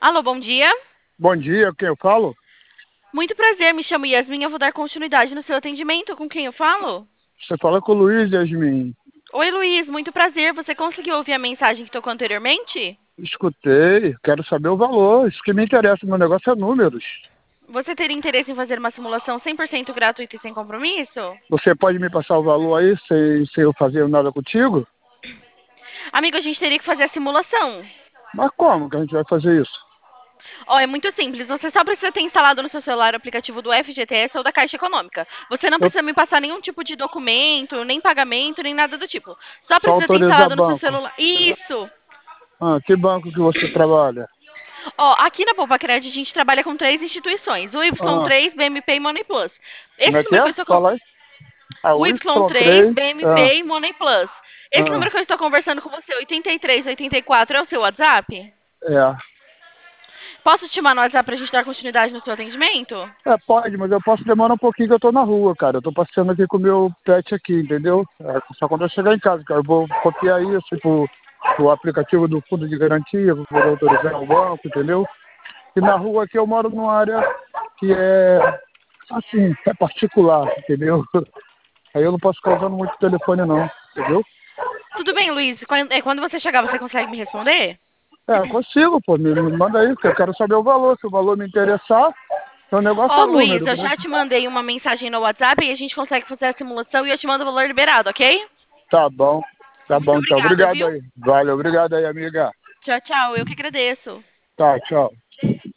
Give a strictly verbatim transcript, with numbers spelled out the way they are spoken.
Alô, bom dia. Bom dia, quem eu falo? Muito prazer, me chamo Yasmin, eu vou dar continuidade no seu atendimento. Com quem eu falo? Você fala com o Luiz, Yasmin. Oi, Luiz, muito prazer. Você conseguiu ouvir a mensagem que tocou anteriormente? Escutei, quero saber o valor. Isso que me interessa, meu negócio é números. Você teria interesse em fazer uma simulação cem por cento gratuita e sem compromisso? Você pode me passar o valor aí, sem, sem eu fazer nada contigo? Amigo, a gente teria que fazer a simulação. Mas como que a gente vai fazer isso? Ó, é muito simples. Você só precisa ter instalado no seu celular o aplicativo do F G T S ou da Caixa Econômica. Você não Eu precisa me passar nenhum tipo de documento, nem pagamento, nem nada do tipo. Só só precisa ter autorizar instalado no seu banco. celular. Isso! Ah, que banco que você trabalha? Ó, aqui na Poupa Cred a gente trabalha com três instituições, o Y Ah, três, B M P e Money Plus. como Esse é que número é? que eu estou com... Fala aí. Ah, O o Y três, Y três. B M P Ah, e Money Plus. Esse ah, número que eu estou conversando com você, oitenta e três, oitenta e quatro, é o seu WhatsApp? é. Posso te chamar no WhatsApp pra gente dar continuidade no seu atendimento? É, pode, mas eu posso demorar um pouquinho que eu tô na rua, cara. Eu tô passeando aqui com o meu pet aqui, entendeu? É, só quando eu chegar em casa, cara. Eu vou copiar isso pro, pro aplicativo do fundo de garantia, vou poder autorizar o banco, entendeu? E na rua aqui eu moro numa área que é, assim, é particular, entendeu? Aí eu não posso ficar usando muito telefone não, entendeu? Tudo bem, Luiz. Quando é, quando você chegar, você consegue me responder? É, eu consigo, pô, me, me manda aí, porque eu quero saber o valor. Se o valor me interessar, o negócio Ó, é Luiz, número, eu né? já te mandei uma mensagem no WhatsApp e a gente consegue fazer a simulação e eu te mando o valor liberado, ok? Tá bom, tá Muito bom, então. obrigada, Obrigado viu? aí. Valeu, obrigado aí, amiga. Tchau, tchau. Eu que agradeço. Tá, tchau.